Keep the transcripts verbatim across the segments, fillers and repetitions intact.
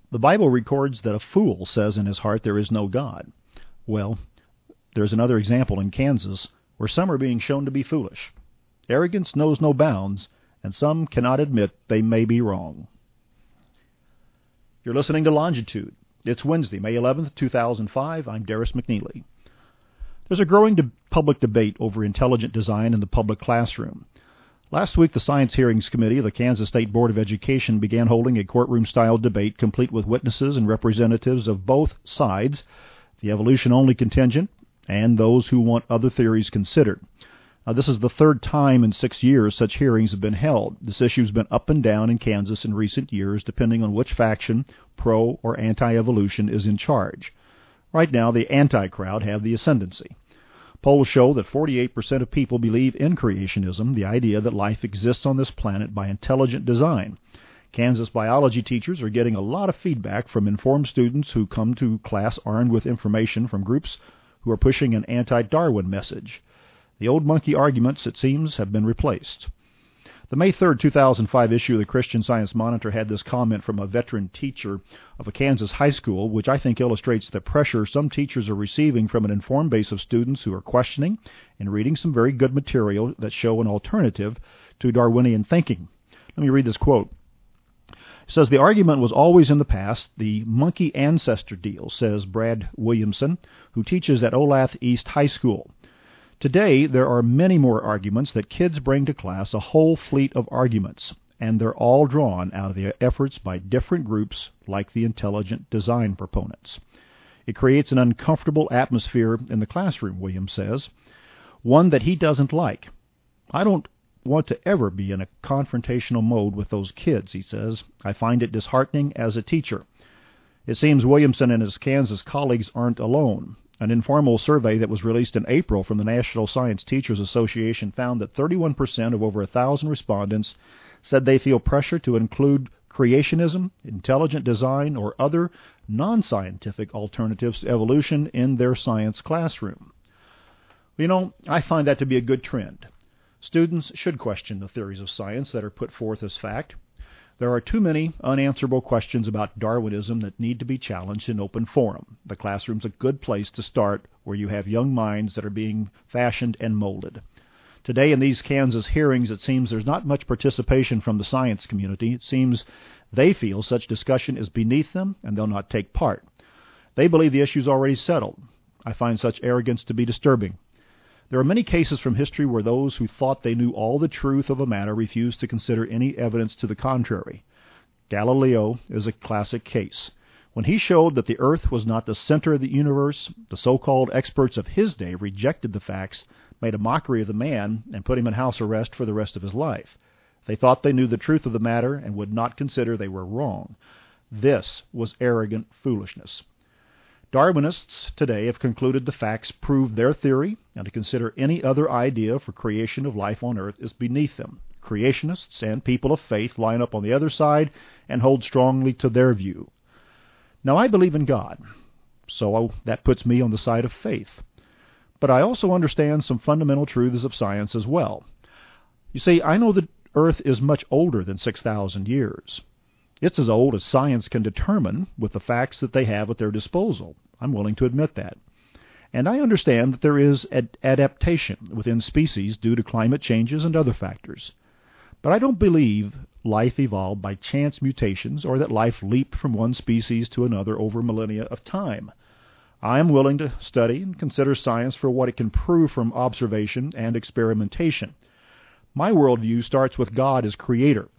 The Bible records that a fool says in his heart there is no God. Well, there's another example in Kansas where some are being shown to be foolish. Arrogance knows no bounds, and some cannot admit they may be wrong. You're listening to Longitude. It's Wednesday, May eleventh, two thousand five. I'm Darris McNeely. There's a growing de- public debate over intelligent design in the public classroom. Last week, the Science Hearings Committee of the Kansas State Board of Education began holding a courtroom-style debate complete with witnesses and representatives of both sides, the evolution-only contingent and those who want other theories considered. Now, this is the third time in six years such hearings have been held. This issue has been up and down in Kansas in recent years, depending on which faction, pro or anti-evolution, is in charge. Right now, the anti-crowd have the ascendancy. Polls show that forty-eight percent of people believe in creationism, the idea that life exists on this planet by intelligent design. Kansas biology teachers are getting a lot of feedback from informed students who come to class armed with information from groups who are pushing an anti-Darwin message. The old monkey arguments, it seems, have been replaced. The May third, two thousand five issue of the Christian Science Monitor had this comment from a veteran teacher of a Kansas high school, which I think illustrates the pressure some teachers are receiving from an informed base of students who are questioning and reading some very good material that show an alternative to Darwinian thinking. Let me read this quote. It says, "The argument was always in the past, the monkey ancestor deal," says Brad Williamson, who teaches at Olathe East High School. "Today, there are many more arguments that kids bring to class, a whole fleet of arguments, and they're all drawn out of the efforts by different groups like the intelligent design proponents. It creates an uncomfortable atmosphere in the classroom," Williams says, "one that he doesn't like. I don't want to ever be in a confrontational mode with those kids," he says. "I find it disheartening as a teacher." It seems Williamson and his Kansas colleagues aren't alone. An informal survey that was released in April from the National Science Teachers Association found that thirty-one percent of over one thousand respondents said they feel pressure to include creationism, intelligent design, or other non-scientific alternatives to evolution in their science classroom. You know, I find that to be a good trend. Students should question the theories of science that are put forth as fact. There are too many unanswerable questions about Darwinism that need to be challenged in open forum. The classroom's a good place to start where you have young minds that are being fashioned and molded. Today in these Kansas hearings, it seems there's not much participation from the science community. It seems they feel such discussion is beneath them and they'll not take part. They believe the issue's already settled. I find such arrogance to be disturbing. There are many cases from history where those who thought they knew all the truth of a matter refused to consider any evidence to the contrary. Galileo is a classic case. When he showed that the earth was not the center of the universe, the so-called experts of his day rejected the facts, made a mockery of the man, and put him in house arrest for the rest of his life. They thought they knew the truth of the matter and would not consider they were wrong. This was arrogant foolishness. Darwinists today have concluded the facts prove their theory, and to consider any other idea for creation of life on Earth is beneath them. Creationists and people of faith line up on the other side and hold strongly to their view. Now, I believe in God, so that puts me on the side of faith. But I also understand some fundamental truths of science as well. You see, I know that Earth is much older than six thousand years. It's as old as science can determine with the facts that they have at their disposal. I'm willing to admit that. And I understand that there is ad- adaptation within species due to climate changes and other factors. But I don't believe life evolved by chance mutations or that life leaped from one species to another over millennia of time. I am willing to study and consider science for what it can prove from observation and experimentation. My worldview starts with God as creator.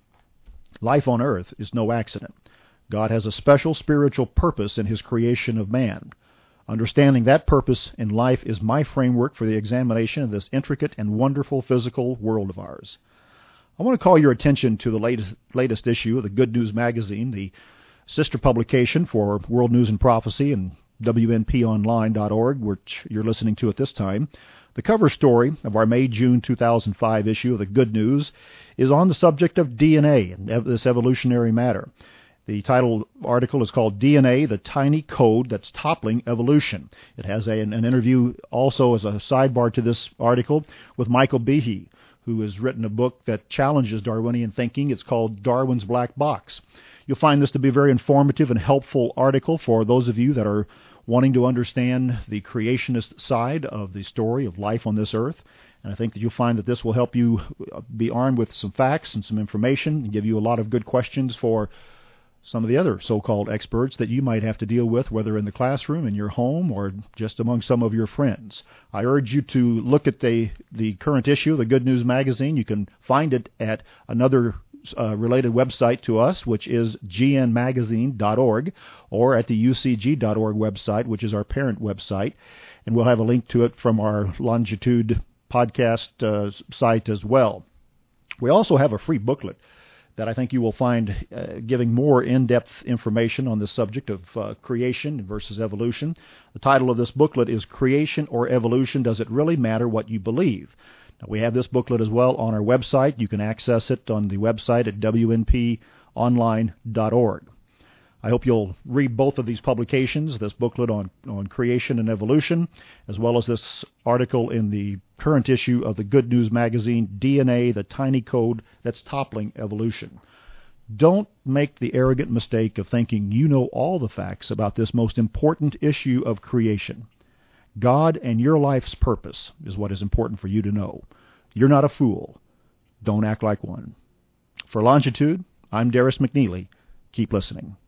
Life on earth is no accident. God has a special spiritual purpose in his creation of man. Understanding that purpose in life is my framework for the examination of this intricate and wonderful physical world of ours. I want to call your attention to the latest, latest issue of the Good News Magazine, the sister publication for World News and Prophecy and W N P online dot org, which you're listening to at this time. The cover story of our May-June two thousand five issue of the Good News is on the subject of D N A and this evolutionary matter. The title article is called D N A, the Tiny Code That's Toppling Evolution. It has a, an interview also as a sidebar to this article with Michael Behe, who has written a book that challenges Darwinian thinking. It's called Darwin's Black Box. You'll find this to be a very informative and helpful article for those of you that are wanting to understand the creationist side of the story of life on this earth. And I think that you'll find that this will help you be armed with some facts and some information and give you a lot of good questions for some of the other so-called experts that you might have to deal with, whether in the classroom, in your home, or just among some of your friends. I urge you to look at the, the current issue, the Good News Magazine. You can find it at another Uh, related website to us, which is g n magazine dot org, or at the u c g dot org website, which is our parent website. And we'll have a link to it from our Longitude podcast uh, site as well. We also have a free booklet that I think you will find uh, giving more in-depth information on the subject of uh, creation versus evolution. The title of this booklet is Creation or Evolution? Does It Really Matter What You Believe? Now, we have this booklet as well on our website. You can access it on the website at w n p online dot org. I hope you'll read both of these publications, this booklet on, on creation and evolution, as well as this article in the current issue of the Good News Magazine, D N A, the Tiny Code That's Toppling Evolution. Don't make the arrogant mistake of thinking you know all the facts about this most important issue of creation. God and your life's purpose is what is important for you to know. You're not a fool. Don't act like one. For Longitude, I'm Darris McNeely. Keep listening.